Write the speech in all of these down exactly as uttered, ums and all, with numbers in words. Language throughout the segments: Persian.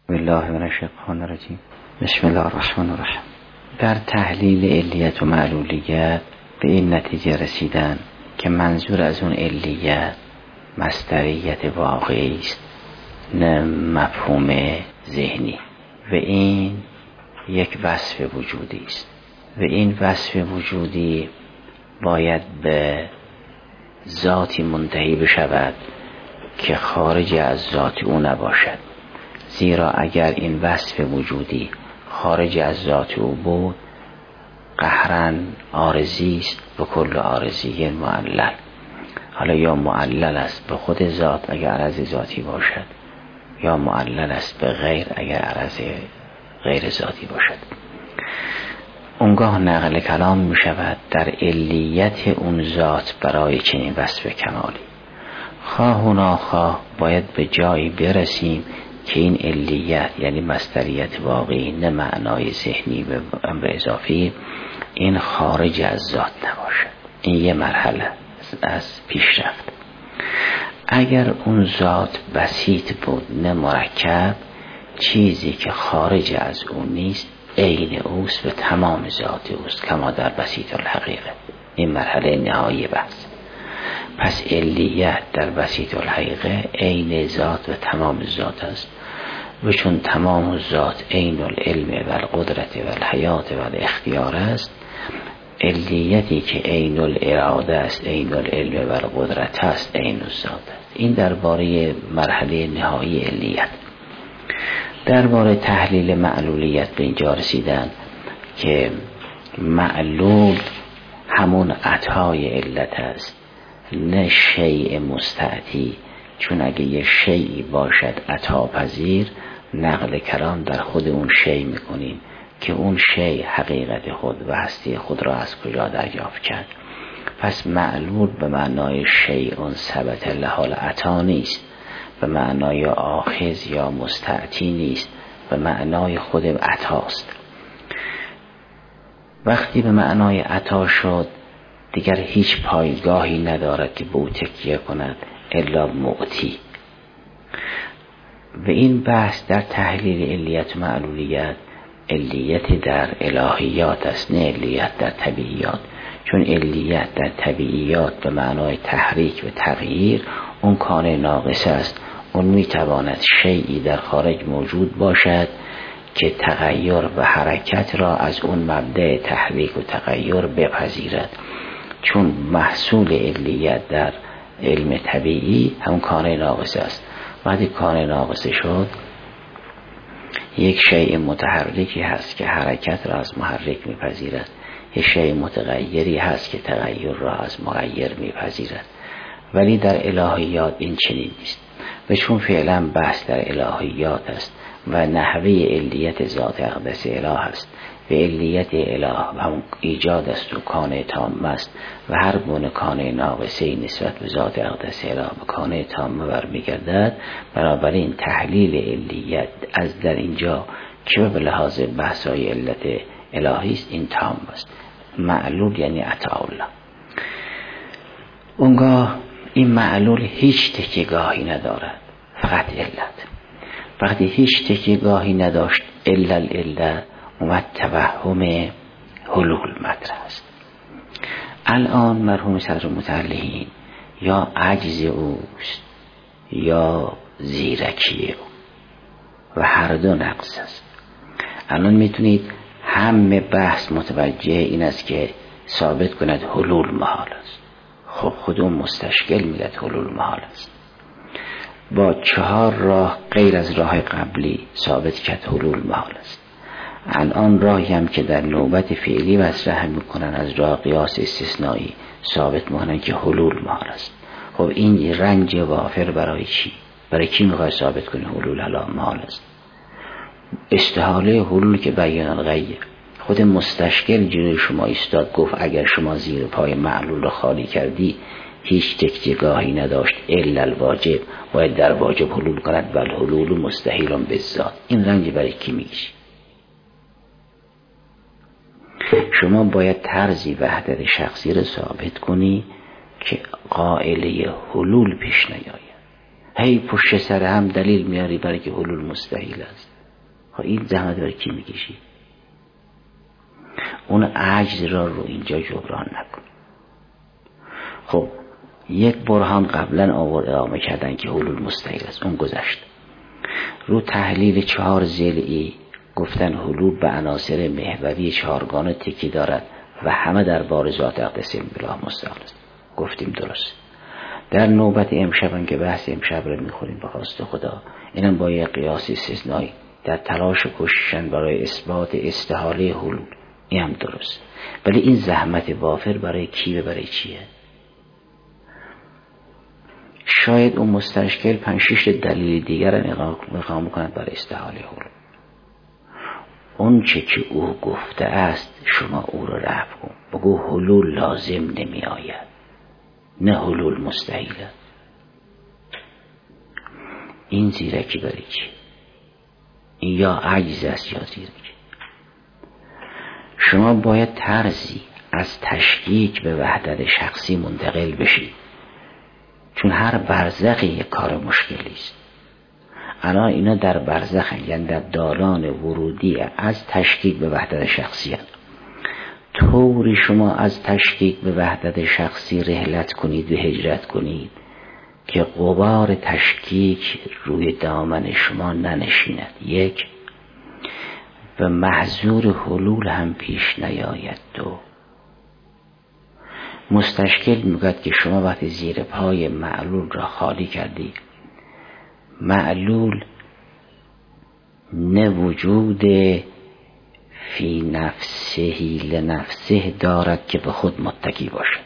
بسم الله من الشیطان الرجیم. بسم الله الرحمن الرحیم. در تحلیل علیت و معلولیت به این نتیجه رسیدن که منظور از اون علیت مصدریت واقعی است، نه مفهوم ذهنی، و این یک وصف وجودی است و این وصف وجودی باید به ذاتی منتهی بشود که خارج از ذات او نباشد. زیرا اگر این وصف وجودی خارج از ذات او بود، قهراً عارضی است و کل عارضی معلل. حالا یا معلل است به خود ذات اگر عرض ذاتی باشد، یا معلل است به غیر اگر عرض غیر ذاتی باشد. اونگاه نقل کلام می شود در علیت اون ذات برای چنین وصف کمالی. خواه و ناخواه باید به جایی برسیم که این علیت یعنی مصدریت واقعی، نه معنای ذهنی و امر اضافی، این خارج از ذات نباشد. این یه مرحله از پیشرفت. اگر اون ذات بسیط بود نه مرکب، چیزی که خارج از اون نیست عین اوست و تمام ذات اوست، کما در بسیط الحقیقه. این مرحله نهایی بحث. پس علیت در بسیط الحقیقه عین ذات و تمام ذات است، و چون تمام ذات عین العلم و القدرت و الحیات و الاختیار است، علیتی که عین الاراده است، عین العلم و القدرت است، عین الذات است. این درباره مرحله نهایی علیت. درباره تحلیل معلولیت به اینجا رسیدن که معلول همون عطای علت است، نه شیء مستعطی. چون اگه یه شیئی باشد عطا پذیر، نقل کلام در خود اون شیء میکنیم که اون شیء حقیقت خود و هستی خود را از کجا دریافت کرد. پس معلول به معنای شیء ثبت له العطا نیست، به معنای آخذ یا مستعطی نیست، به معنای خود عطاست. وقتی به معنای عطا شد دیگر هیچ پایگاهی ندارد که به او تکیه کند الا معطی. و این بحث در تحلیل علیت و معلولیت علیت در الهیات است، نه علیت در طبیعیات. چون علیت در طبیعیات به معنای تحریک و تغییر، اون کان ناقص است. اون میتواند شیئی در خارج موجود باشد که تغییر و حرکت را از اون مبدأ تحریک و تغییر بپذیرد. چون محصول علیت در علم طبیعی همون کان ناقص است. وقتی کان ناقص شد، یک شیء متحرکی هست که حرکت را از محرک میپذیرد، یک شیء متغیری هست که تغییر را از مغیر میپذیرد. ولی در الهیات این چنین نیست. و چون فعلا بحث در الهیات است و نحوه علیت ذات اقدس اله است و علیت اله هم ایجاد است و کان تام است، و هر گونه کان ناقصه نسبت به ذات اقدس اله به کان تام برمیگردد، بنابراین تحلیل علیت از در اینجا که به لحاظ بحثای علت الهی است این تام است. معلول یعنی عطا الله. اونگاه این معلول هیچ تکیه‌گاهی ندارد، فقط علت. وقتی هیچ تکیه‌گاهی نداشت الا العلت، اومد توهم حلول مطرح است. الان مرحوم صدر متعلقین یا عجز اوست یا زیرکی او، و هر دو نقص است. الان میتونید همه بحث متوجه این است که ثابت کند حلول محال است. خب خودمون مستشکل میلد حلول محال است. با چهار راه غیر از راه قبلی ثابت کرد حلول محال است. الان راهی هم که در نوبت فعلی مطرح میکنن از راه قیاس استثنایی ثابت میکنن که حلول محال است. خب این رنج وافر برای چی؟ برای کی میخوای ثابت کنی حلول حالا محال است؟ استحاله حلول که بیان الغیه. خود مستشکل جلوی شما ایستاد گفت اگر شما زیر پای معلول رو خالی کردی هیچ تکیه‌گاهی نداشت الا الواجب، باید در واجب حلول کند، بل حلول مستحیل بالذات. این رنج برای کی میگیش؟ شما باید طرزی وحدت شخصی رو ثابت کنی که قائله حلول پیش نیاید. هی پشت سر هم دلیل میاری برای که حلول مستحیل است. خب این زحمت برای کی میکشی؟ اون عجز را رو اینجا جبران نکن. خب یک برهان قبلا آورد ادامه کردن که حلول مستحیل است، اون گذشت. رو تحلیل چهار ضلعی گفتن حلول به عناصر محوری چهارگانه تکی دارد و همه در بار ذات اقدس بالله مستقل است. گفتیم درست. در نوبت امشب که بحث امشب رو میخوریم به خواست خدا، اینم با یک قیاس استثنایی در تلاش کوششن برای اثبات استحاله حلول، این هم درست. ولی این زحمت وافر برای کی و برای چیه؟ شاید اون مستشکل پنج شش دلیل دیگر را اقامه کند برای استحاله حلول. اون چه که او گفته است شما او رو رفع کن، بگو حلول لازم نمی آید، نه حلول مستحیله. این زیرکی برای چی؟ این یا عجز است یا زیرکی. شما باید طرزی از تشکیک به وحدت شخصی منتقل بشید، چون هر برزخی یک کار مشکلی است. الان اینا در برزخ، یعنی در دالان ورودی از تشکیک به وحدت شخصی هست. طوری شما از تشکیک به وحدت شخصی رحلت کنید و هجرت کنید که غبار تشکیک روی دامن شما ننشیند، یک، و محظور حلول هم پیش نیاید. دو، مستشکل میگوید که شما وقتی زیر پای معلول را خالی کردی، معلول نه وجود فی نفسهی لنفسه دارد که به خود متکی باشد،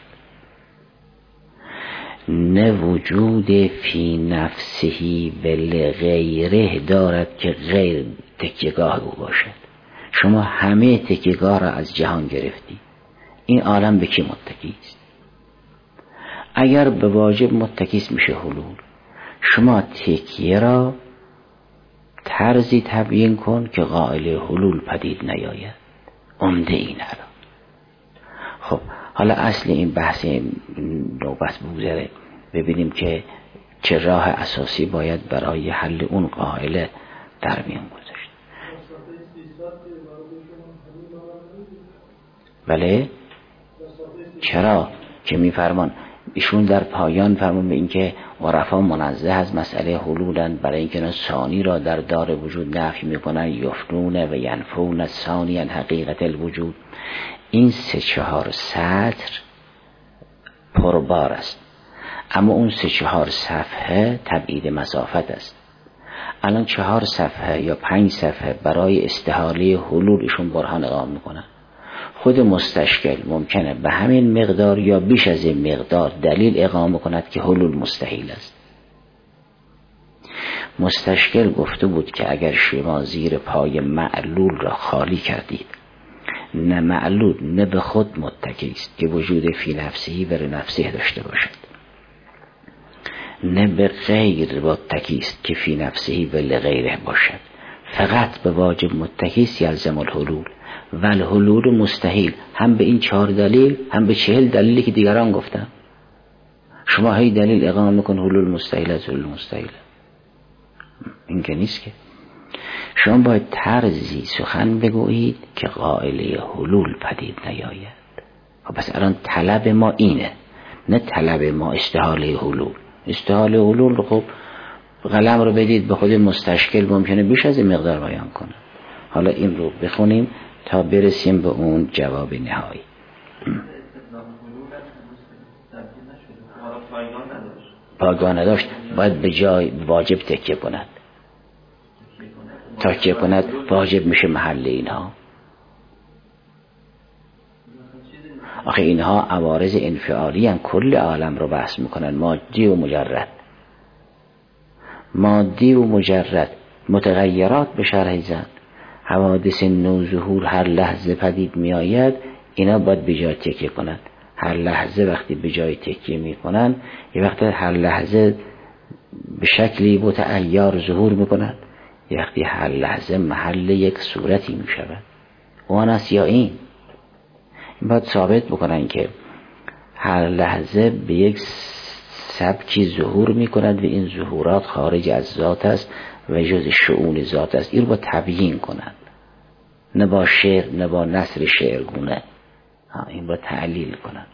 نه وجود فی نفسهی ولغیره دارد که غیر تکیهگاه او باشد. شما همه تکیهگاه را از جهان گرفتی. این عالم به کی متکی است؟ اگر به واجب متکی است میشه حلول. شما تکیه را طرزی تبیین کن که قائل حلول پدید نیاید. عمده این الان. خب حالا اصل این بحث نوبت بگذره، ببینیم که چه راه اساسی باید برای حل اون قائل در میان گذاشت. بله چرا که میفرمان ایشون در پایان فرمان به این که عرفا منزه از مسئله حلولن، برای اینکه ثانی را در دار وجود نفی میکنن، یفنون و ینفون ثانی حقیقت الوجود. این سه چهار سطر پربار است، اما اون سه چهار صفحه تبعید مسافت است. الان چهار صفحه یا پنج صفحه برای استحاله حلول ایشون برهان اقامه میکنن. خود مستشکل ممکنه به همین مقدار یا بیش از این مقدار دلیل اقامه کند که حلول مستحیل است. مستشکل گفته بود که اگر شما زیر پای معلول را خالی کردید، نه معلول نه به خود متکی است که وجود فی نفسی و نفسه داشته باشد، نه به غیر متکی است که فی نفسی و لغیره باشد، فقط به واجب متکی است یلزم الحلول و الحلول مستحیل. هم به این چهار دلیل هم به چهل دلیلی که دیگران گفتن. شما هی دلیل اقامه میکن حلول مستحیل از حلول مستحیل، این که نیست. که شما باید طرزی سخن بگویید که قائل حلول پدید نیاید. خب پس الان طلب ما اینه، نه طلب ما استحاله حلول. استحاله حلول خب قلم رو بدید به خود مستشکل ممکنه بیش از این مقدار بیان کنه. حالا این رو بخونیم تا برسیم به اون جواب نهایی. پایگاه نداشت، باید به جای واجب تکیه کند. تکیه کند واجب میشه محل اینها. آخه اینها عوارض انفعالی هم کل عالم رو بحث میکنن، مادی و مجرد. مادی و مجرد متغیرات به شرح زن، حوادث نوظهور هر لحظه پدید می آید، اینا باید به جای تکیه کنند. هر لحظه وقتی به جای تکیه می کنند، یه وقتی هر لحظه به شکلی متعیار ظهور می کنند، یه وقتی هر لحظه محل یک صورتی می شود. اون است یا این این باید ثابت بکنن که هر لحظه به یک سبکی ظهور می کند و این ظهورات خارج از ذات است و جز شؤون ذات است. این رو با تبیین کنند، نه با شعر، نه با نثر شعرگونه، این با تعلیل کنند.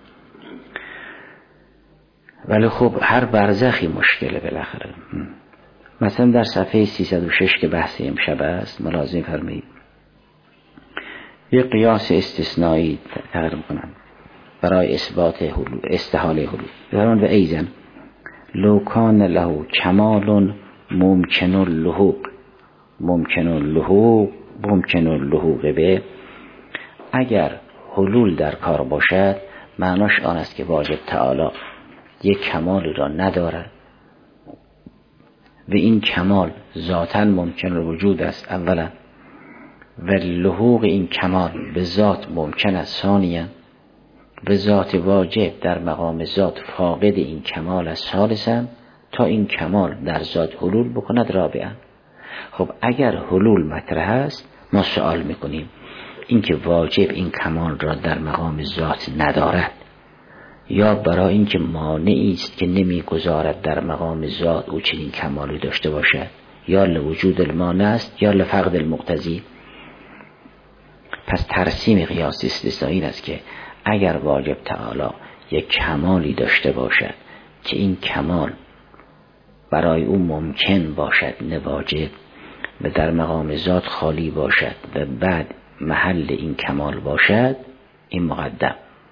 ولی خب هر برزخی مشکله بالاخره. مثلا در صفحه سیصد و شش که بحث امشب است ملاحظه فرمایید، یک قیاس استثنایی تقریم کنند برای اثبات حلول، استحاله حلول. فرمان و ایزن لو کان له کمال ممکن اللحوق، ممکن اللحوق ممکن اللحوق به، اگر حلول در کار باشد معناش آن است که واجب تعالی یک کمالی را ندارد و این کمال ذاتاً ممکن الوجود است اولا، و لحوق این کمال به ذات ممکن است ثانیاً، به ذات واجب در مقام ذات فاقد این کمال است ثالثاً، تا این کمال در ذات حلول بکند رابعاً. خب اگر حلول مطرح است ما سوال میکنیم اینکه واجب این کمال را در مقام ذات ندارد، یا برای اینکه مانعی است که نمیگذارد در مقام ذات او چنین کمالی داشته باشد، یا لوجود المانع است یا لفقد المقتضی. پس ترسیم قیاس استثنایی است که اگر واجب تعالی یک کمالی داشته باشد که این کمال برای او ممکن باشد نه واجب و در مقام ذات خالی باشد و بعد محل این کمال باشد، این مقدم.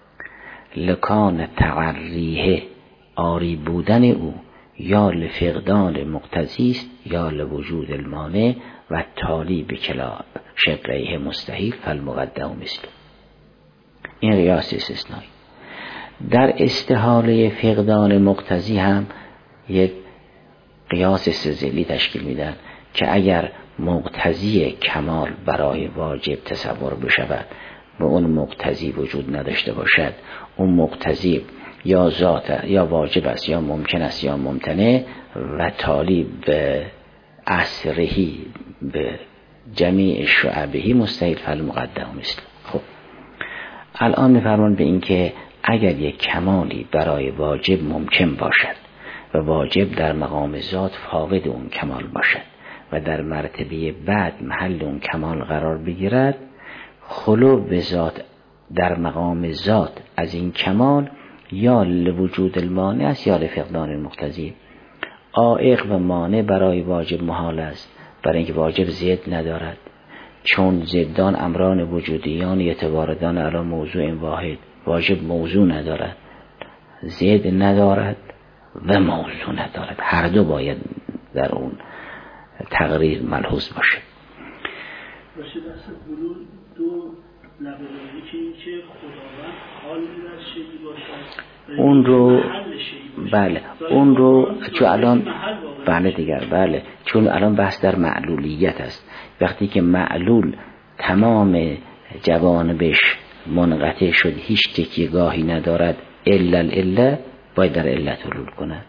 لکان تعریه آری بودن او یا لفقدان مقتضی است یا لوجود المانع و تالی به کلا شقیه مستحیل فالمقدم مثل. این قیاس استثنایی. در استحاله فقدان مقتضی هم یک قیاس استدلالی تشکیل میدن که اگر مقتضی کمال برای واجب تصور بشود و اون مقتضی وجود نداشته باشد، اون مقتضی یا ذات یا واجب است یا ممکن است یا ممتنع و تالی به اثرهی به جمیع شعبهی مستحیل فالمقدم مثل. خب الان میفرمان به این که اگر یک کمالی برای واجب ممکن باشد و واجب در مقام ذات فاقد اون کمال باشد و در مرتبه بعد محل اون کمال قرار بگیرد، خلو به ذات در مقام ذات از این کمال یا لوجود المانع است یا لفقدان المقتضی. عائق و مانع برای واجب محال است، برای اینکه واجب ضد ندارد، چون ضدان امران وجودیان یتواردان علی موضوع واحد. واجب موضوع ندارد، ضد ندارد و موضوع ندارد، هر دو باید در اون تقریر ملحوظ باشه. باشه بحث حلول دو لبه که این که خداوند حال در شیعی باشد، اون رو بله اون رو چون الان بله دیگر بله چون الان بحث در معلولیت است. وقتی که معلول تمام جوانبش منقطع شد، هیچ تکیه‌گاهی ندارد الا الا، باید در علت حلول کند.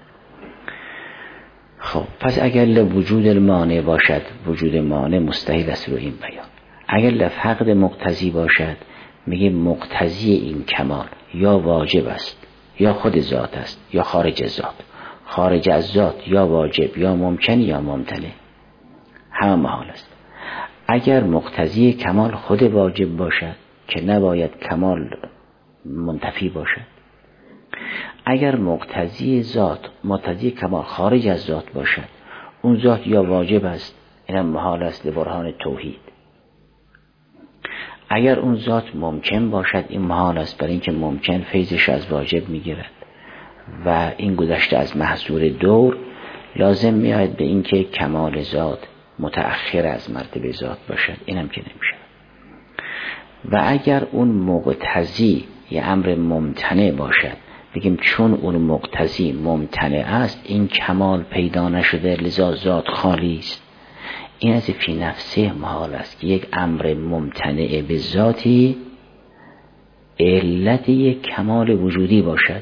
خب پس اگر لوجود المانع باشد، وجود مانع مستحیل است رو این بیان. اگر لفقد مقتضی باشد، میگه مقتضی این کمال یا واجب است یا خود ذات است یا خارج از ذات. خارج از ذات یا واجب یا ممکن یا ممتنع، همه محال است. اگر مقتضی کمال خود واجب باشد که نباید کمال منتفی باشد، اگر مقتضی ذات مقتضی کمال خارج از ذات باشد، اون ذات یا واجب است، اینم محال است لبرهان توحید. اگر اون ذات ممکن باشد، این محال است، برای اینکه ممکن فیضش از واجب میگیرد و این گذشته از محصور دور لازم میآید به اینکه کمال ذات متأخر از مرتبه ذات باشد، اینم که نمیشه. و اگر اون مقتضی یه امر ممتنع باشد، بگیم چون اون مقتضی ممتنع است این کمال پیدا نشده لذا ذات خالی است، این از فی نفسه محال است که یک امر ممتنع به ذاتی علت یک کمال وجودی باشد.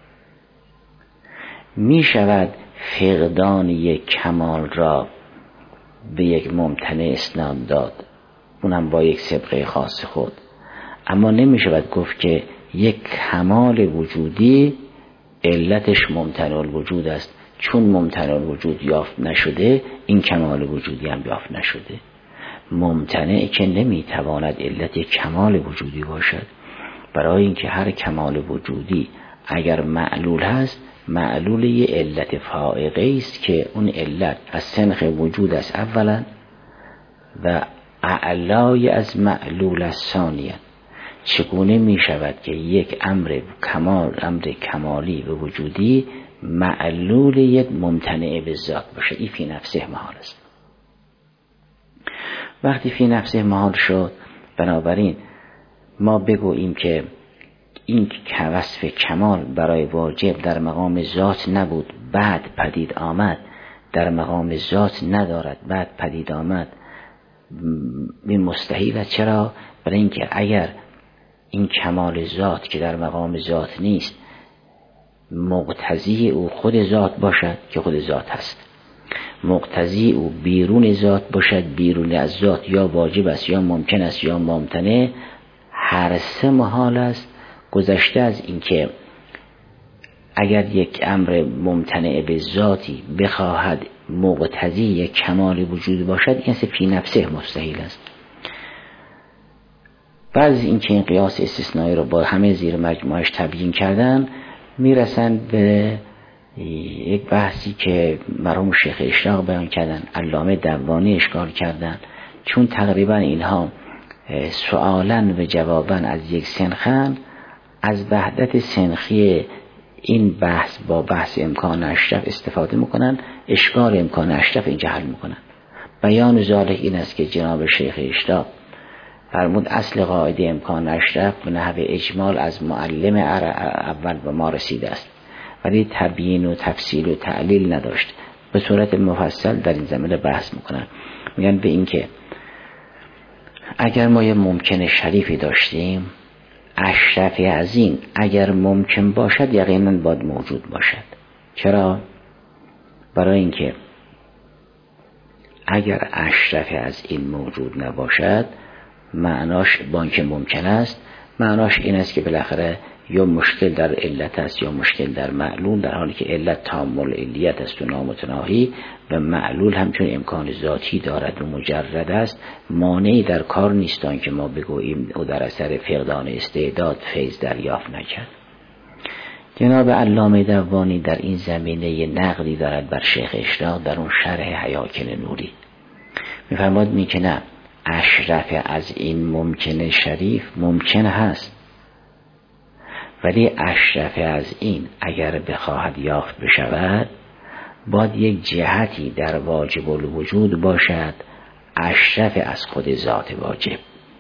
می شود فقدان یک کمال را به یک ممتنع اسناد داد، اونم با یک سابقه خاص خود، اما نمی شود گفت که یک کمال وجودی علتش ممتنع الوجود است. چون ممتنع الوجود یافت نشده، این کمال وجودی هم یافت نشده. ممتنع که نمیتواند علت کمال وجودی باشد، برای اینکه هر کمال وجودی اگر معلول هست، معلول یه علت فائقه است که اون علت از سنخ وجود است اولا و اعلای از معلول است ثانیا. چگونه می شود که یک امر کمال، امر کمالی و وجودی معلول یک ممتنع به ذات باشه؟ این فی نفسه محال است. وقتی فی نفسه محال شد، بنابراین ما بگوییم که این که وصف کمال برای واجب در مقام ذات نبود، بعد پدید آمد، در مقام ذات ندارد، بعد پدید آمد، این مستحیل است. چرا؟ برای اینکه اگر این کمال ذات که در مقام ذات نیست مقتضی او خود ذات باشد که خود ذات هست، مقتضی او بیرون ذات باشد، بیرون از ذات یا واجب است یا ممکن است یا ممتنع، هر سه محال است. گذشته از اینکه اگر یک امر ممتنع به ذاتی بخواهد مقتضی یک کمال وجود باشد، این سه فی نفسه مستحیل است. بعد از اینکه این قیاس استثنایی رو با همه زیر مجموعش تبیین کردن، میرسن به یک بحثی که مرحوم شیخ اشراق بیان کردن، علامه دوانی اشکال کردن. چون تقریبا اینها سؤالن و جوابن از یک سنخن، از وحدت سنخی این بحث با بحث امکان اشرف استفاده میکنن، اشکال امکان اشرف اینجا حل میکنن. بیان ذالک این است که جناب شیخ اشراق فرمود اصل قاعده امکان اشرف به نحو اجمال از معلم اول به ما رسیده است، ولی تبیین و تفصیل و تعلیل نداشت. به صورت مفصل در این زمینه بحث میکنن. میگن به این که اگر ما یه ممکن شریفی داشتیم، اشرف از این اگر ممکن باشد یقینا باید موجود باشد. چرا؟ برای اینکه اگر اشرف از این موجود نباشد، معناش با اینکه ممکن است، معناش این است که بالاخره یا مشکل در علت است یا مشکل در معلول، در حالی که علت تامل علیت است و نامتناهی و معلول همچون امکان ذاتی دارد و مجرد است. مانعی در کار نیستان که ما بگوییم او در اثر فقدان استعداد فیض دریافت نکرد. جناب علامه دوانی در این زمینه یه نقدی دارد بر شیخ اشراق در اون شرح حیاکل نوری. میفرماد می که نه، اشرف از این ممکن شریف ممکن هست، ولی اشرف از این اگر بخواهد یافت بشود باید یک جهتی در واجب الوجود باشد اشرف از خود ذات واجب،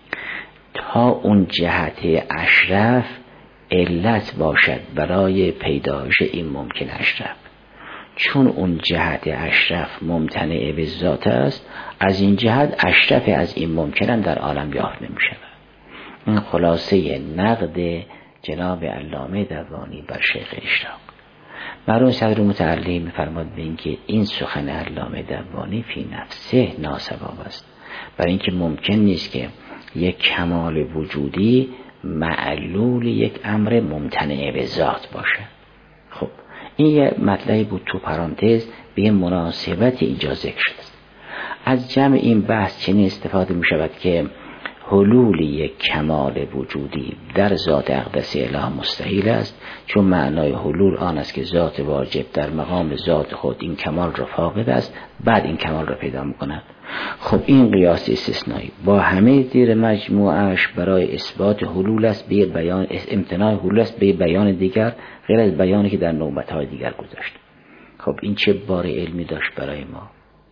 تا اون جهت اشرف علت باشد برای پیدایش این ممکن اشرف. چون اون جهت اشرف ممتنع به ذات است، از این جهت اشرف از این ممکنن در عالم یافت نمی شود. این خلاصه نقد جناب علامه دوانی بر شیخ اشراق. مرحوم صدر متعلی می‌فرماد به این که این سخن علامه دوانی فی نفسه ناسباب است، برای اینکه ممکن نیست که یک کمال وجودی معلول یک امر ممتنع به ذات باشه. خب این یه مطلبی بود تو پرانتز به مناسبت اینجا ذکر شده است. از جمع این بحث چنین استفاده می شود که حلول یک کمال وجودی در ذات اقدس اله مستحیل است، چون معنای حلول آن است که ذات واجب در مقام ذات خود این کمال را فاقد است، بعد این کمال را پیدا می‌کند. خب این قیاس استثنایی با همه زیر مجموعش برای اثبات حلول است، به بیان امتناع حلول است به بیان دیگر غیر از بیانی که در نوبت‌های دیگر گذاشت. خب این چه بار علمی داشت برای ما؟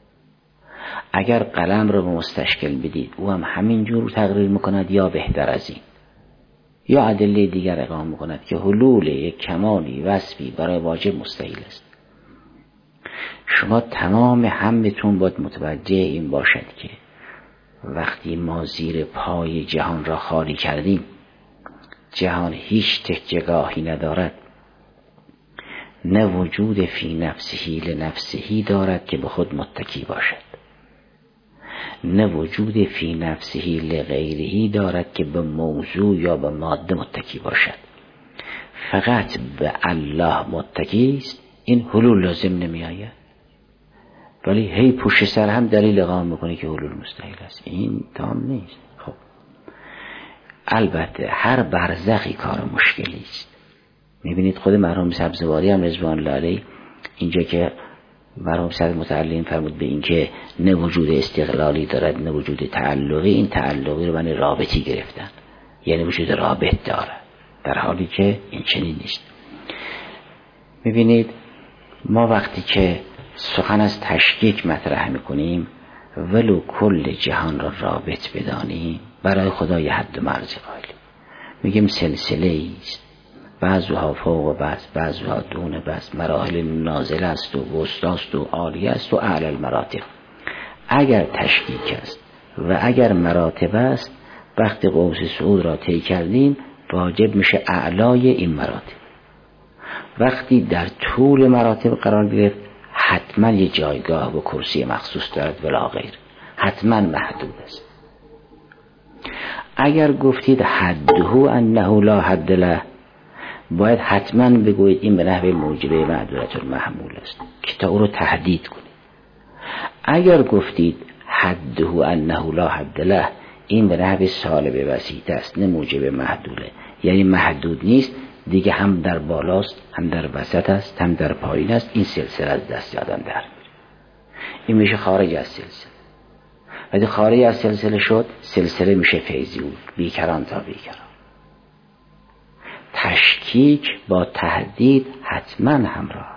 اگر قلم رو به مستشکل بدید او هم همین جور تقریر میکند یا بهتر از این، یا ادله دیگر اقامه میکند که حلول یک کمالی وصفی برای واجب مستحیل است. شما تمام همتون باید متوجه این باشد که وقتی ما زیر پای جهان را خالی کردیم، جهان هیچ تکیه‌گاهی ندارد، نه وجود فی نفسهی لنفسهی دارد که به خود متکی باشد، نه وجود فی نفسهی لغیرهی دارد که به موضوع یا به ماده متکی باشد. فقط به الله متکی است، این حلول لازم نمی آید، ولی هی پشت سر هم دلیل اقامه میکنه که حلول مستحیل است. این تام نیست. خب البته هر برزخی کار مشکلی است. میبینید خود مرحوم سبزواری هم رضوان الله علیه اینجا که مرحوم صدر متعلم فرمود به این که نه وجود استقلالی دارد نه وجود تعلقی، این تعلقی رو من رابطی گرفتن، یعنی وجود رابط داره، در حالی که این چنین نیست. میبینید ما وقتی که سخن از تشکیک مطرح میکنیم، ولو کل جهان را رابط بدانیم، برای خدا یه حد و مرزی قائلیم. میگیم سلسله است، بعضها فوق بعض، بعضها دون بعض، مراحل نازل است و وسطاست و عالی است و اعلی المراتب. اگر تشکیک است و اگر مراتب است، وقتی قوس صعود را طی کردیم واجب میشه اعلای این مراتب. وقتی در طول مراتب قرار گرفت حتما یه جایگاه و کرسی مخصوص دارد ولا غیر، حتما محدود است. اگر گفتید حده انه لا حد له، باید حتما بگویید این به نحو موجبه معدودة المحمول است که تا او رو تهدید کنید. اگر گفتید حده انه لا حد له، این به نحو سالب وسیط است نه موجب محدوله، یعنی محدود نیست دیگه، هم در بالاست هم در وسط است هم در پایین است، این سلسله از دست آدم در میره، این میشه خارج از سلسله. وقتی خارج از سلسله شد، سلسله میشه فیضیون، بیکران تا بیکران. تشکیک با تهدید حتما همراه.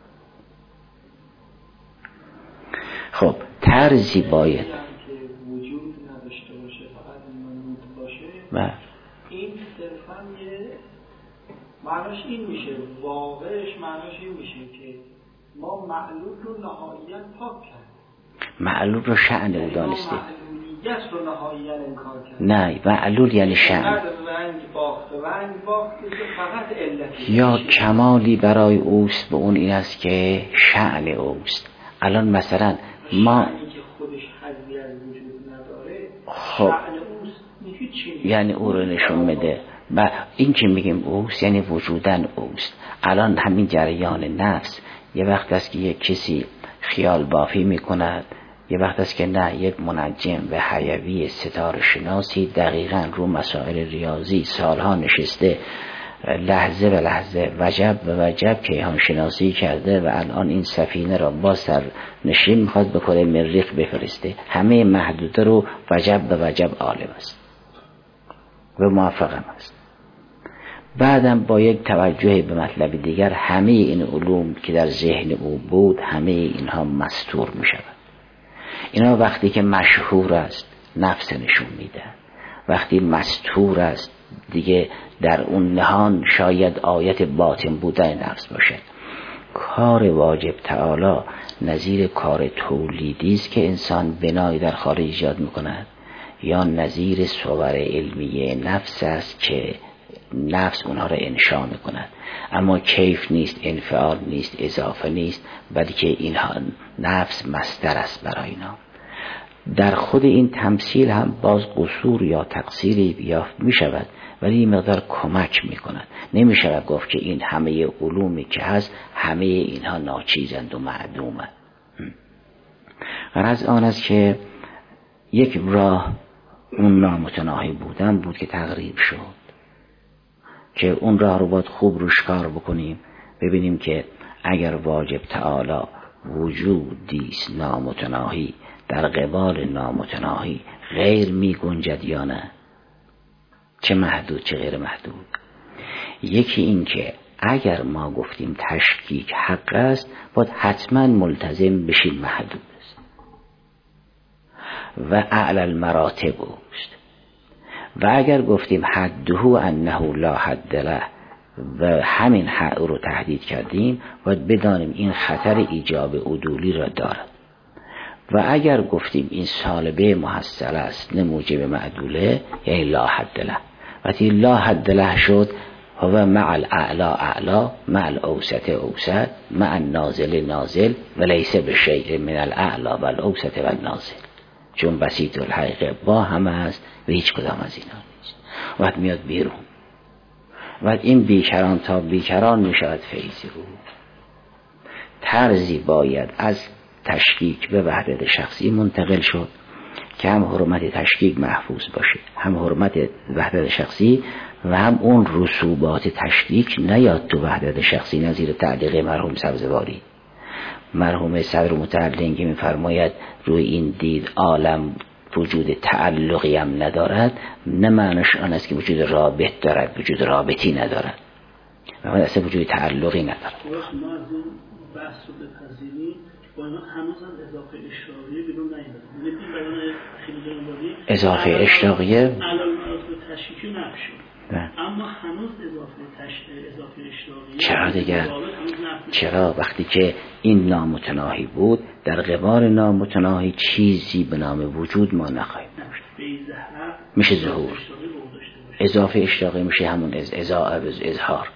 خب طرزی باید وجود نداشته باشه، فقط منوط باشه، و این صرفا یه معناش این میشه، واقعش معناش این میشه که ما معلول رو نهاییت پاک کردیم، معلول رو شأن او دانستیم، معلولیت رو نهاییت انکار کردیم. نه، معلول یعنی شأن، رنگ باخت رنگ باخت که فقط علتی یا کمالی برای اوست، به اون این است که شأن اوست. الان مثلا ما شأنی که خودش حظی از وجود نداره، خب شأن اوست یعنی او رو نشون میده. و این که میگیم اوست یعنی وجودن اوست. الان همین جریان نفس، یه وقت است که یک کسی خیال بافی میکند، یه وقت است که نه، یک منجم و حیوی ستاره شناسی دقیقاً رو مسائل ریاضی سالها نشسته، لحظه به لحظه وجب و وجب کیهان شناسی کرده و الان این سفینه را با سر نشین میخواد به کره مریخ بفرسته. همه محدوده رو وجب و وجب عالم است و موفقم است. بعدم با یک توجه به مطلب دیگر، همه این علوم که در ذهن او بود، همه اینها مستور می شود. اینا وقتی که مشهور است نفس نشون میده، وقتی مستور است دیگه در اون نهان شاید آیت باطن بودن نفس باشد. کار واجب تعالی نظیر کار تولیدی است که انسان بنای در خارج ایجاد میکند، یا نظیر صور علمیه نفس است که نفس اونها را انشا میکند. اما کیف نیست، انفعال نیست، اضافه نیست، بلکه اینها نفس مصدر است برای اینا. در خود این تمثیل هم باز قصور یا تقصیری بیافت می شود، ولی این مقدار کمک می کند. نمی شود گفت که این همه علومی که هست همه اینها ناچیزند و معدومند. غرض آن است که یک راه اون نامتناهی بودن بود که تقریب شد، که اون راه رو باید خوب روش کار بکنیم، ببینیم که اگر واجب تعالی وجودیست نامتناهی، در قبال نامتناهی غیر می گنجد یا نه، چه محدود چه غیر محدود. یکی این که اگر ما گفتیم تشکیک حق است، باید حتما ملتزم بشیم محدود است و اعلی المراتب اوست. و اگر گفتیم حده انه لا حد له و همین حد رو تهدید کردیم، باید بدانیم این خطر ایجاب عدولی را دارد. و اگر گفتیم این سالبه محصل است نه موجب معدوله، یعنی لا حد له. وقتی لا حد له شد، هو مع الاعلا اعلا، مع الاوسط اوسط، مع النازل نازل و لیس بشیء من الاعلا و الاوسط و النازل، چون بسیط الحقیقه با همه است و هیچ کدام از اینا نیست. وقت میاد بیرون و این بیکران تا بیکران می شود فیض رو. طرزی باید از تشکیک به وحدت شخصی منتقل شد که هم حرمت تشکیک محفوظ باشه، هم حرمت وحدت شخصی و هم اون رسوبات تشکیک نیاد تو وحدت شخصی. نظیر تعلیق مرحوم سبزواری. مرحوم صدر متعلق می فرماید روی این دید عالم وجود تعلقی هم ندارد، نه معنیش آن است که وجود رابط دارد، وجود رابطی ندارد و اصلا وجود تعلقی ندارد. ما از این بحث رو بپذیریم با اینا هنوز هم اضافه اشتراقیه بیرون نیامده. این بیان خیلی جنبالی اضافه اشتراقیه علل مراتب تشکیکی نقشه، اما هنوز اضافه تشکیل اضافه اشتراقیه. چرا دیگه؟ چرا وقتی که این نامتناهی بود، در قبال نامتناهی چیزی به نام وجود ما نخواهیم داشت. میشه ظهور. اضافه اشتراقی میشه همون از اظهار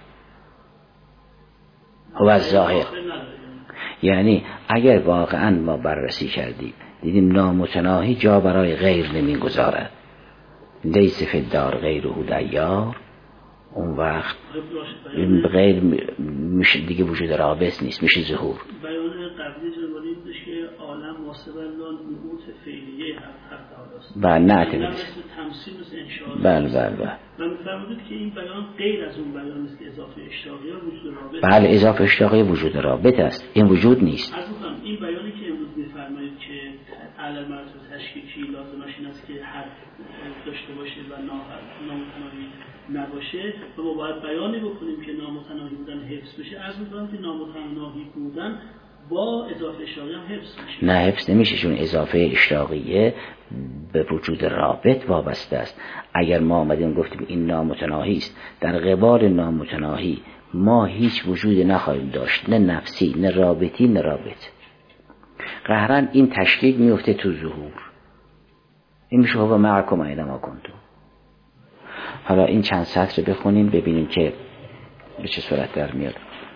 هو الظاهر. یعنی اگر واقعا ما بررسی کردیم دیدیم نامتناهی جا برای غیر نمیگذارد، لیس فی الدار غیره دیار، اون وقت غیر میشه دیگه وجود رابط نیست، میشه ظهور. بیان قبلی جنبالی بودش که عالم واسه بلان نعوت فعلیه حق تعالی است. بله نه اعتبار تمثیل است انشاء الله. بله بله بله. من می‌فرمودید که این بیان غیر از اون بیان است که اضافه اشتراقیه وجود رابط. بله اضافه اشتراقیه وجود رابط است، این وجود نیست. از اون این بیانی که امروز می‌فرمایید که علل مراتب تشکیکی لازمش این است که حد داشته باشه و نامتناهی نباشه و ما باید بیانی بکنیم که نامتناهی بودن حفظ بشه. از اون که نامتناهی بودن با اضافه اشتراقی هم حفظ میشه. نه حفظ نمیشه، چون اضافه اشتراقیه به وجود رابط وابسته است. اگر ما آمدیم گفتیم این نامتناهی است، در قبال نامتناهی ما هیچ وجود نخواهیم داشت، نه نفسی نه رابطی نه رابط. قهرن این تشکیک میفته تو ظهور. این میشه هو معکم اینما کنتم. حالا این چند سطر بخونیم ببینیم که به چه صورت در میاد.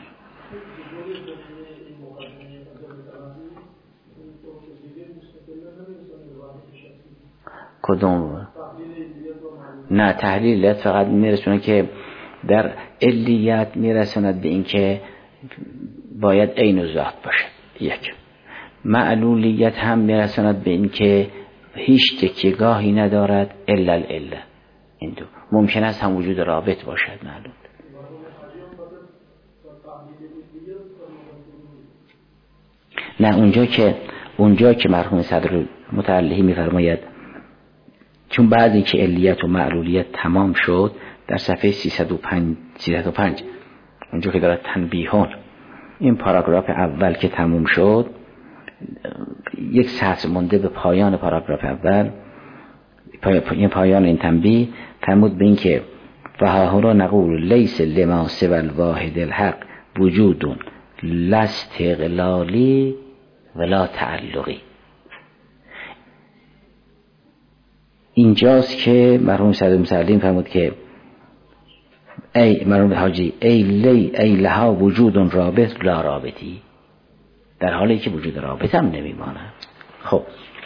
کدوم؟ نه تحلیلیت فقط میرسونه که در علیت میرسوند به این که باید عین و ذات باشه. یک معلولیت هم میرسوند به این که هیچ تکیه‌گاهی ندارد الا الا. این دو ممکن است هم وجود رابط باشد معلوم. نه اونجا که اونجا که مرحوم صدر متعلهی میفرماید چون بعدی که علیت و معلولیت تمام شد در صفحه سیصد و پنج اونجا که دارد تنبیهون، این پاراگراف اول که تموم شد یک سطر مونده به پایان پاراگراف اول، پای پایان این تنبیه فرمود به این که فها نقول لیس لما سوى الواحد الحق وجود لا استقلالی ولا تعلقی. اینجاست که مرحوم صدر مسلم فرمود که ای مرحوم حاجی ای لی ای لها وجود رابط لا رابطی، در حالی که وجود رابط هم نمیماند. خب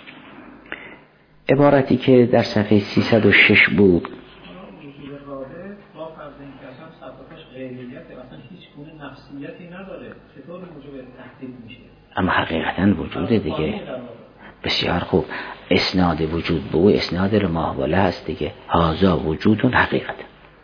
عبارتی که در صفحه سیصد و شش بود وجود رابط با فرض اینکه اصلا صفحه‌اش غیریته، اصلا هیچ گونه نفسیتی نداره، چطور موجب تحقیق میشه؟ اما حقیقتا وجود دیگه. بسیار خوب، اسناد وجود به او اسناد الماهوله هست دیگه. هازا وجود حقیقتا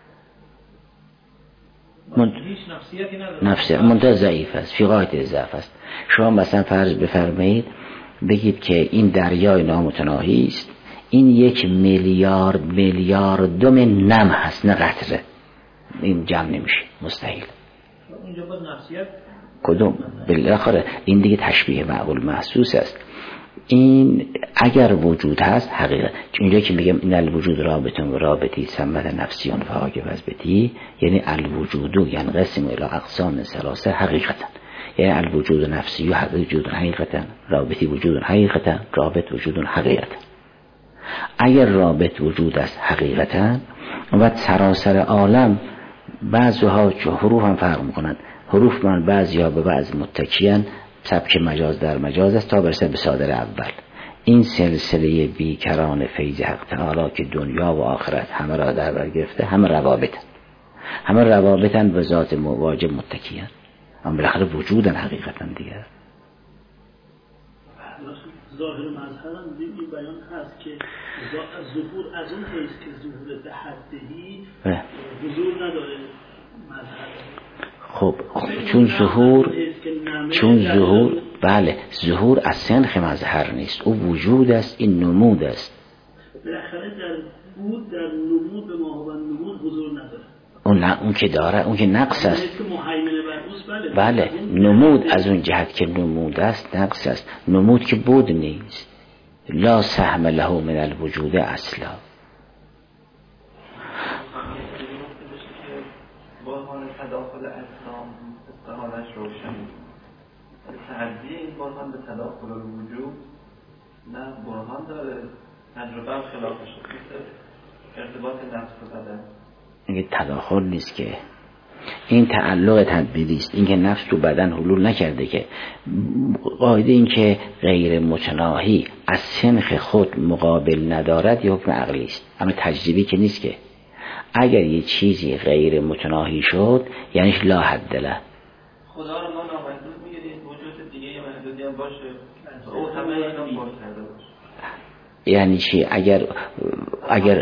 من... هیچ نفسیتی نداره، نفسیت منتها ضعیف است، فی غایت ضعف است. شما مثلا فرض بفرمایید بگید که این دریای نامتناهی است، این یک میلیارد میلیاردم نم هست نه قطره، این جمع نمیشه، مستحیل. اونجا باید نفسیت کدوم؟ بالاخره این دیگه تشبیه معقول محسوس است. این اگر وجود هست حقیقت، چون اینجا که میگم این الوجود رابطون و رابطی سمت نفسیان فاقه وزبتی، یعنی الوجودو یعنی قسم الى اقسام ثلاثه حقیقتا، یعنی الوجود نفسی و حقیقت وجود حقیقتا، رابطی وجود حقیقتا، رابط وجود حقیقتا. اگر رابط وجود است حقیقتا و سراسر عالم بعضها چه حروف هم فرق میکنند، حروف من بعضی ها به بعض متکیان، سبک مجاز در مجاز است تا برسه به صادر اول. این سلسله بیکران فیض حق تعالی که دنیا و آخرت همه را در بر گرفته، همه روابط. همه روابطن به ذات واجب متکیان، اما بالاخره وجودن حقیقتا دیگه. ظاهر مظهر هم این بیان هست که ظهور از اون حیث که ظهور به حدهی حضور نداره مظهر. خب چون ظهور چون ظهور بله ظهور از سنخ مظهر نیست، او وجود است، این نمود است. بالاخره در بود در نمود به ما و نمود حضور نداره. اون نه اون که داره، اون که نقص است. بله. بله نمود از اون جهت که نمود است نقص است، نمود که بود نیست. لا سهم له من الوجود اصلا. برهان تداخل اجسام استحالش روشن، تعدی این برهان به تداخل الوجود نه برهان داره، تجربه هم خلافش ارتباط نفس و بدن. این تداخل نیست که، این تعلق تدبیری است. این که نفس تو بدن حلول نکرده که قاعده این که غیر متناهی از سنخ خود مقابل ندارد یا حکم عقلی است، اما تجربی که نیست. که اگر یه چیزی غیر متناهی شد یعنی لا حد له. خدا رو ما نامحدود میگیریم، وجود دیگه یه محدودی هم باشه او همه اینا پر کرده باشه. یعنی چی؟ اگر اگر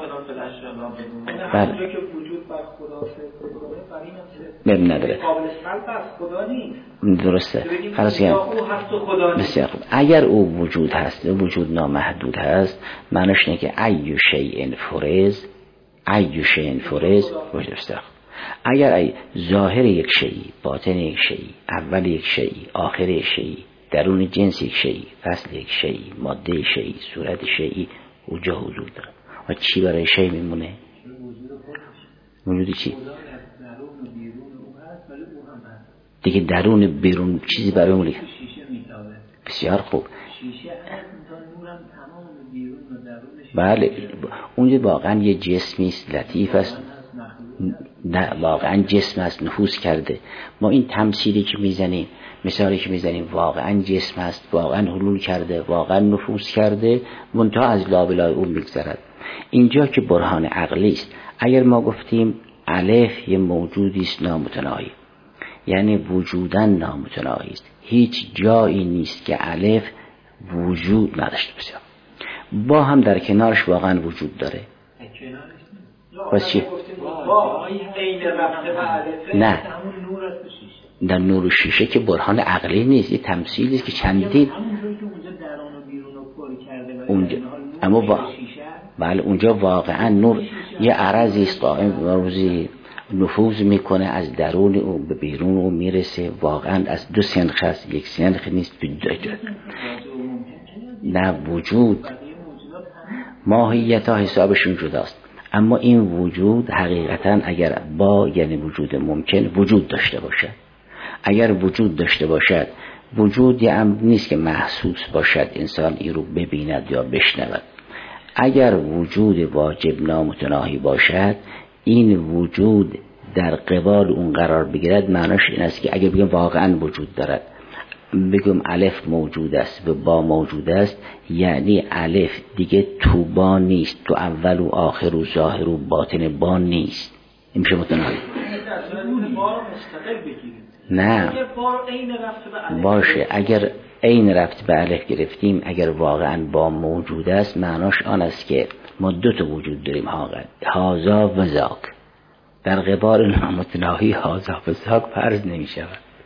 بله که وجود بر خدا برای این نداره قابل سلب از خدا نیست. درسته. فرض کنیم بسیار خوب، اگر او وجود هست، وجود نامحدود هست، معنیش اینه که ای شیء فرز ای شیء فرز وجود است. اگر ای ظاهر یک شیء، باطن یک شیء، اول یک شیء، آخر یک شیء، درون جنس یک شیء، فصل یک شیء، ماده یک شیء، صورت شیء، اوجا حضور داره. و چی برای شیء میمونه؟ وجودی چی؟ دیگه درون بیرون چیزی برای اون لیکن. بسیار خوب. بله اونجا واقعا یه جسمی است، لطیف است، نه واقعا جسم است، نفوذ کرده. ما این تمثیلی که میزنیم، مثالی که میزنیم، واقعا جسم است، واقعا حلول کرده، واقعا نفوذ کرده، منتها از لابلای اون میگذرد. اینجا که برهان عقلی است. اگر ما گفتیم الف یه موجودی است نامتناهی، یعنی وجودن نامتناهی است، هیچ جایی نیست که الف وجود نداشته باشه، با هم در کنارش واقعا وجود داره. پس چی؟ نه در نور و شیشه که برهان عقلی نیست، یه تمثیلی است که چندین اونجا، اما با بله اونجا واقعا نور یه عرضی است قائم روزی نفوذ میکنه، از درون او به بیرون او میرسه. واقعا از دو سنخ هست، یک سنخ نیست. نه وجود ماهیت ها حسابشون جداست، اما این وجود حقیقتا اگر با یعنی وجود ممکن وجود داشته باشد. اگر وجود داشته باشد، وجود یه امر نیست که محسوس باشد انسان این رو ببیند یا بشنود. اگر وجود واجب نامتناهی باشد، این وجود در قبال اون قرار بگیرد، معناش این است که اگر بگم واقعا وجود دارد، بگم الف موجود است و با موجود است، یعنی الف دیگه تو با نیست، تو اول و آخر و ظاهر و باطن با نیست. این میشه متناهی. نه باشه، اگر عین رفت به الف گرفتیم، اگر واقعا با موجود است، معناش آن است که ما دو تا وجود داریم، هازا و زاک. در قبال نامتناهی هازا و زاک فرض نمی شود.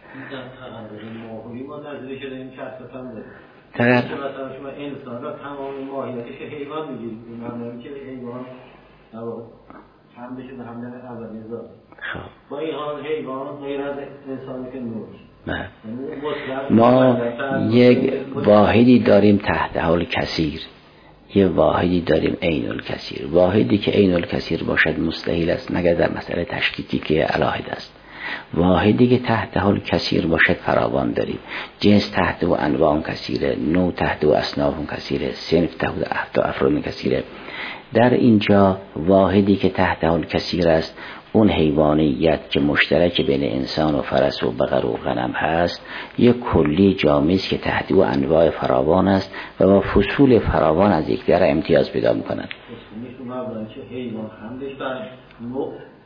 مثلا شما انسان را تمام ماهیتش حیوان میگید، معنی که حیوان هم بشه به همه اولی ذات. با این حال حیوان غیر از انسانی که نور. نه. ما یک واحدی داریم تحت حال کثیر، یه واحدی داریم عین الکثیر. واحدی که عین الکثیر باشد مستحیل است مگر در مسئله تشکیکی که علاهد است. واحدی که تحت حال کثیر باشد فراوان داریم. جنس تحت و انواع کثیره، نوع تحت و اصناف کثیره، صنف تحت و افراد کثیره. در اینجا واحدی که تحت حال کثیر است، اون حیوانیت که مشترک بین انسان و فرس و بقر و غنم هست، یک کلی جامعه است که تحت و انواع فراوان است و با فصول فراوان از یکدیگر امتیاز پیدا می‌کنند. می‌شود که حیوان همش بر نوع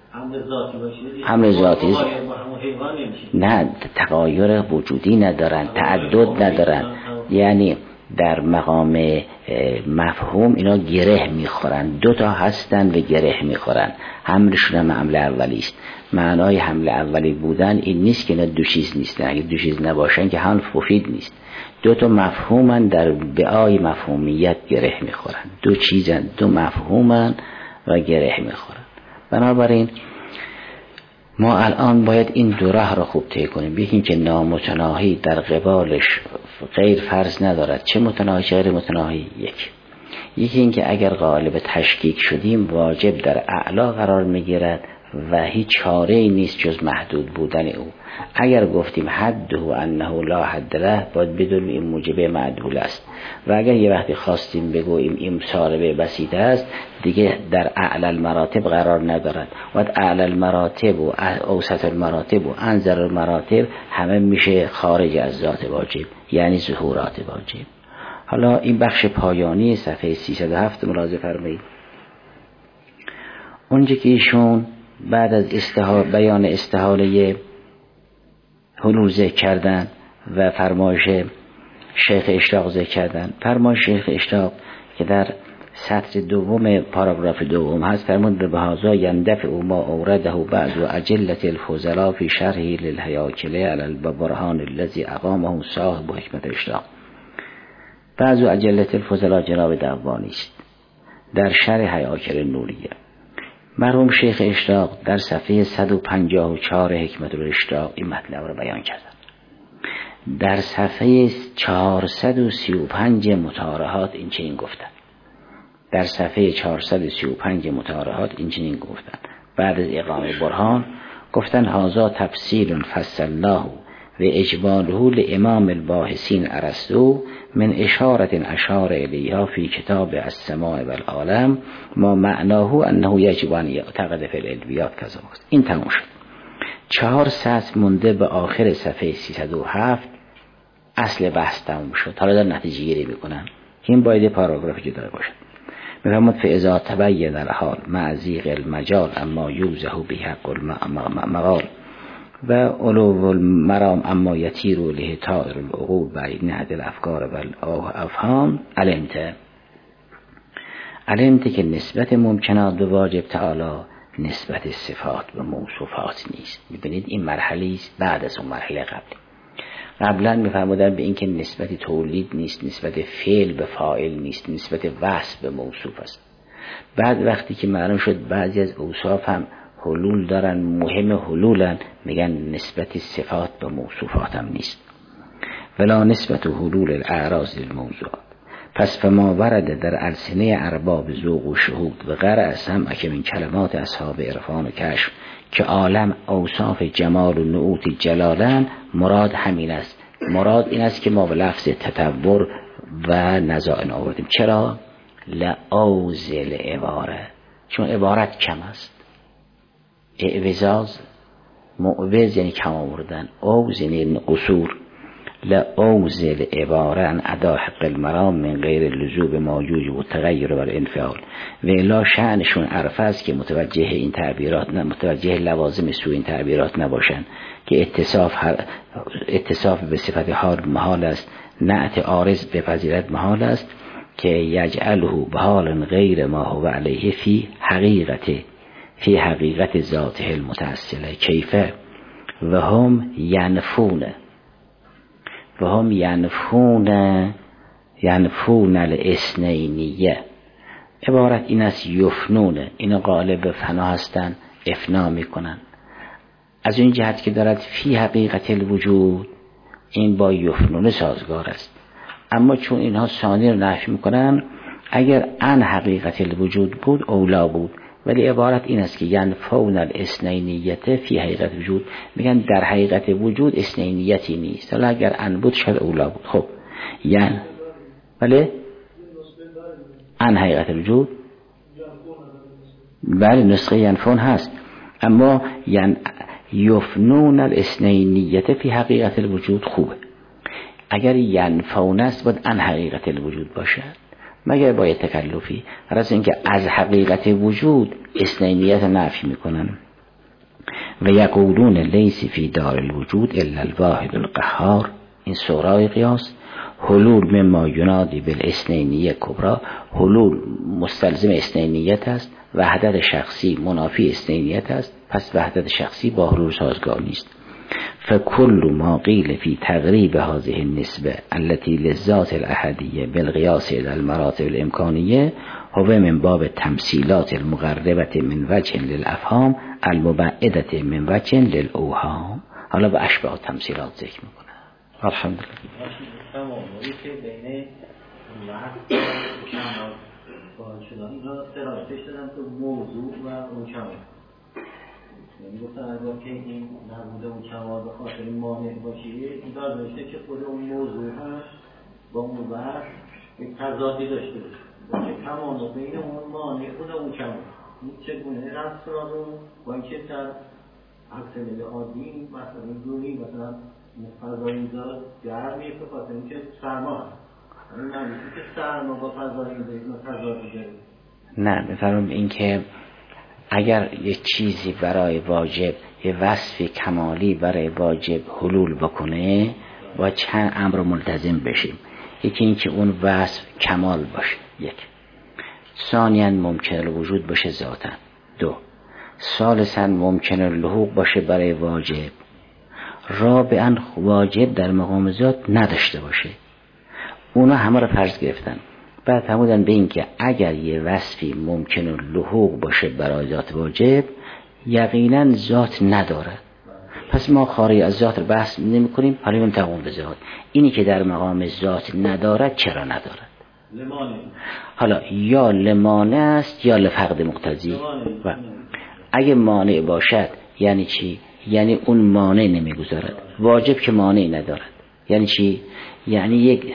حمل ذاتی باشه حمل ذاتی با همون حیوان نمیشه. نه تغایر وجودی ندارن، تعدد ندارن، یعنی در مقام مفهوم اینا گره میخورن، دو تا هستن و گره میخورن، حملشون هم حمل اولی است. معنای حمل اولی بودن این نیست که اینا دو چیز نیستن، اگه دو چیز نباشن که حمل مفید نیست. دو تا مفهومن در بهای مفهومیت گره میخورن، دو چیزن، دو مفهومن و گره میخورن. بنابراین ما الان باید این دو راه را خوب طی کنیم. یکی که نامتناهی در قبالش غیر فرض ندارد، چه متناهی چه غیر متناهی. یک یکی این که اگر غالب تشکیک شدیم واجب در اعلا قرار میگیرد و هیچ چاره ای نیست جز محدود بودن او. اگر گفتیم حده انه لا حد له، باید بدونیم این موجب معدول است. و اگر یه وقتی خواستیم بگوییم این صاربه بسیط است، دیگه در اعلی المراتب قرار ندارد. و اعلی المراتب و اوسط المراتب و انزل المراتب همه میشه خارج از ذات واجب، یعنی ظهورات واجب. حالا این بخش پایانی صفحه سیصد و هفت ملاحظه فرمایید. اونجا که ایشون بعد از استحال بیان استحاله حلول ذکر کردن و فرمایش شیخ اشراق ذکر کردن، فرمایش شیخ اشراق که در سطر دوم پاراگراف دوم هست، فرمود به هذا یندفع ما اورده بعض اجلة الفضلاء فی شرحه للهیاکله علی البرهان الذی اقامه صاحب حکمت اشراق. بعض اجلة الفضلاء جناب دوانی است در شرح هیاکل نوریه. مرحوم شیخ اشراق در صفحه صد و پنجاه و چهار حکمت الاشراق این مطلب را بیان کردن. در صفحه چهارصد و سی و پنج مطارحات این چنین گفتن. در صفحه چهارصد و سی و پنج مطارحات این چنین گفتن. بعد از اقامه برهان گفتن هذا تفسیر فصلناه و اجماله لامام الباحثین ارسطو من اشارت اشار الیها فی کتاب السماء والعالم ما معناه انه یجب ان یعتقد فی الالویات کذا است. این تموم شد. چهار سطر مونده به آخر صفحه سیصد و هفت اصل بحث تموم شد. حالا در نتیجه گیری میکنن. این باید پاراگراف جدا باشد. میفرمود فاذا تبین الحال مع ضیق المجال اما یوزه بحق المقال و علو المرام اما یطیر له طائر العقول بین عدل الافکار و الافهام علمت علمت که نسبت ممکنات به واجب تعالی نسبت صفات به موصوفات نیست. میبینید این مرحله است بعد از اون مرحله قبلی. قبلا میفرمودن به این که نسبت تولید نیست، نسبت فعل به فاعل نیست، نسبت وصف به موصوف است. بعد وقتی که معلوم شد بعضی از اوصاف هم حلول دارن، مهم حلولن، میگن نسبت صفات به موصوفات هم نیست. ولا نسبت حلول الاعراض للموضوعات. پس فما ورد در السنه ارباب ذوق و شهود و قرع سمع که من کلمات اصحاب عرفان و کشف که عالم اوصاف جمال و نعوت جلالن، مراد همین است. مراد این است که ما به لفظ تطور و نزاعن آوردیم. چرا؟ لعوزل عباره، چون عبارت کم است. اعوزاز معوز یعنی کم آوردن، اوز یعنی قصور. لعوزل عباره ان ادا حق المرام من غیر لزوم ما یوجب التغیر و الانفعال. و الا شأنشون عرف است که متوجه این تعبیرات نه، متوجه لوازم سوء این تعبیرات نباشن که اتصاف اتصاف به صفت حال محال است، نعت عارض به فضیلت محال است که یجعله بحال غیر ما هو علیه فی حقیقته فی حقیقت ذاته المتأصله کیفه و هم ینفون و هم ینفون ینفون الاثنینیه. عبارت این است یفنونه، این غالب فنا هستن، افنا میکنن. از این جهت که دارد فی حقیقت الوجود، این با یفنونه سازگار است. اما چون اینها ثانی رو نفی میکنن، اگر ان حقیقت الوجود بود اولا بود. ولی عبارت این است که ینفون الاثنینیت فی حقیقت وجود، میگن در حقیقت وجود اثنینیتی نیست. حالا اگر ان بود شاید اولا بود. خب یعنی ولی ان حقیقت وجود بله نسخه ینفون هست، اما ین یفنون الاثنینیت فی حقیقت الوجود خوبه. اگر ینفون است باید ان حقیقت الوجود باشد، مگر باید تکلفی. راست اینکه از حقیقت وجود اثنینیت نفی میکنن. و یقولون لیس فی دار الوجود الا الواحد القهار، این سورای قیاس. حلول مما ینادی بالاثنینیه کبرا، حلول مستلزم اثنینیت است، وحدت شخصی منافی اثنینیت است، پس وحدت شخصی با حلول سازگار نیست. فکل ما قیل فی تقریب هذه النسبه التي للذات الاحدیه بالقیاس الى المراتب الامکانیه هو من باب تمثیلات المقربه من وجه للافهام المبعده من وجه للاوهام. حالا به اشبه تمثیلات ذکر میکنه. الحمدلله. تمامی که بین وقت کمال فاعل شدن اینا سرایتش دادن تو موضوع و اون کمال. یعنی گفتن اگر که این نبوده اون کمال به خاطر مانع باشه، این دار داشته که خود اون موضوع هست با اون وقت یک تضادی داشته باشه که کمال بین اون مانع خود اون کمال این چگونه رفت رو با اینکه در عکسنه عادی مثلا دونی مثلا فضای اینجا گرمیه به خاطر اینکه سرما هست. این نمیشه که سرما با فضای اینجا اینا تضادی داره. نه بفرمایید این که اگر یه چیزی برای واجب یه وصف کمالی برای واجب حلول بکنه با چند امر ملتزم بشیم. یکی این که اون وصف کمال باشه، یک. ثانیاً ممکن الوجود باشه ذاتاً، دو. ثالثاً ممکن اللحوق باشه برای واجب، رابعاً واجب در مقام ذات نداشته باشه. اونا همه رو فرض گرفتن. بعد فرمودن به این که اگر یه وصفی ممکن اللحوق باشه برای ذات واجب یقینا ذات نداره، پس ما خارج از ذات رو بحث نمی کنیم، حالا من تقوم به ذات. اینی که در مقام ذات نداره چرا نداره؟ لمانه. حالا یا لمانه است یا لفقد مقتضی. و اگه مانع باشد یعنی چی؟ یعنی اون مانع نمیگذارد. واجب که مانع ندارد یعنی چی؟ یعنی یک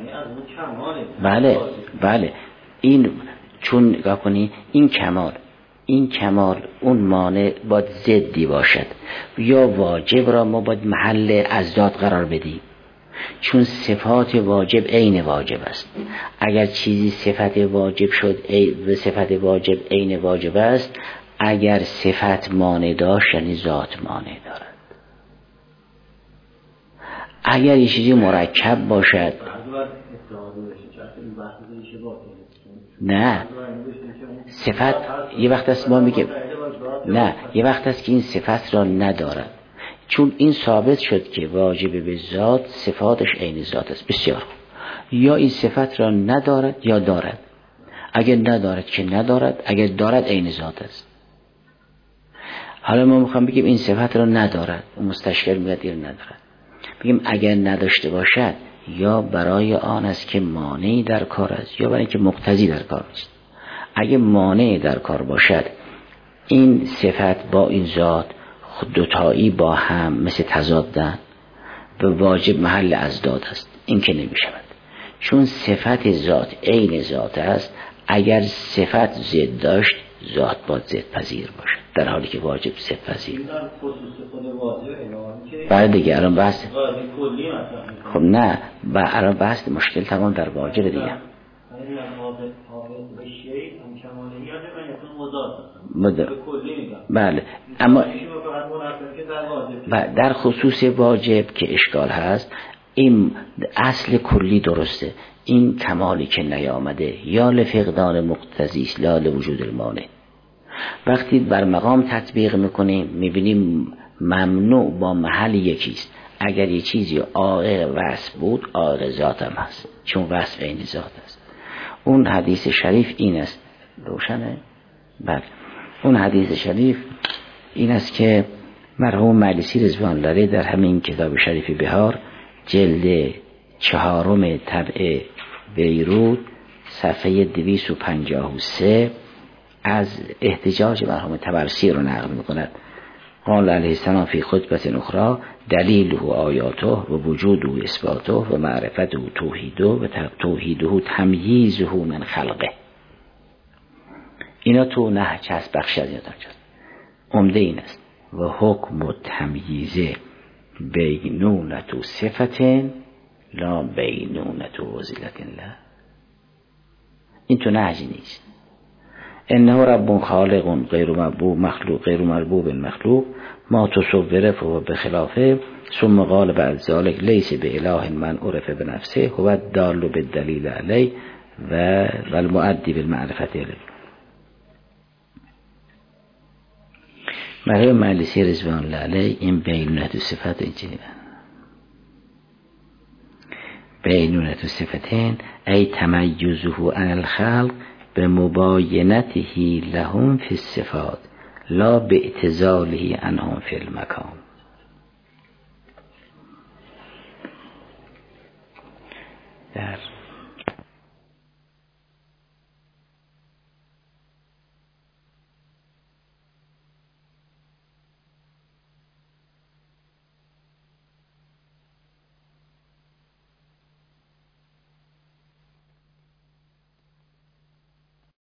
بله بله این چون نگاه کنی این کمال این کمال اون مانع باید ضدی باشد، یا واجب را ما باید محل ازداد قرار بدیم، چون صفات واجب عین واجب است. اگر چیزی صفت واجب شد ای صفت واجب عین واجب است، اگر صفت مانع داشت یعنی ذات مانع دارد. اگر یه چیزی مرکب باشد نه صفت یه وقت است ما میگه نه یه وقت است که این صفت را ندارد، چون این ثابت شد که واجب به ذات صفاتش عین ذات است. بسیار یا این صفت را ندارد یا دارد. اگر ندارد که ندارد، اگر دارد عین ذات است. حالا ما میخوام بگیم این صفت را ندارد، مستشکل میگه این ندارد. بگیم اگر نداشته باشد یا برای آن است که مانعی در کار است یا برای اینکه مقتضی در کار است. اگه مانع در کار باشد این صفت با این ذات دوتایی با هم مثل تضادن، به واجب محل ازداد است. این که نمی شود، چون صفت ذات عین ذات است. اگر صفت ضد داشت ذات باید ضد پذیر باشد، در حالی که واجب ضد پذیر. بعد دیگه الان بحث خب نه با الان بحث مشکل تمام در واجب دیگه. بله اما در خصوص واجب که اشکال هست، این اصل کلی درسته، این کمالی که نیامده یا لفقدان مقتضی است لا لوجود المانع. وقتی بر مقام تطبیق میکنیم میبینیم ممنوع با محل یکیست. اگر یه چیزی عائق وصف بود عائق ذات هم هست، چون وصف عین ذات است. اون حدیث شریف این است، روشنه؟ بله اون حدیث شریف این است که مرحوم مجلسی رضوان الله علیه در همین کتاب شریف بهار جلد چهارم طبع بیروت صفحه دویست و پنجاه و سه از احتجاج مرحوم طبرسی رو نقل می‌کند. قال علیه السلام فی خطبه اخرى دلیله آیاته و وجوده اثباته و معرفته توحیده و توحیده تمییزه من خلقه. اینا تو نهج هست، بخش از اینا دارد. عمده این است و حکم و تمییزه بینونت و صفت لا بینونت و وزیلت الله. این تو نهج نیست. انه رب خالق غیر مربوب مخلوق غیر مربوب مخلوق ما تصوره فهو بخلافه ثم قال بعد ذلك ليس بإله من عرف بنفسه هو الدال بالدلیل علیه و والمؤدی بالمعرفت علیه. مرحوم مجلسی رضوان الله علیه این بینونت صفت اینجوری بینونت صفتین ای تمیزه عن الخلق به مباینته لهم فی الصفات لا به اعتزاله عنهم فی المکان.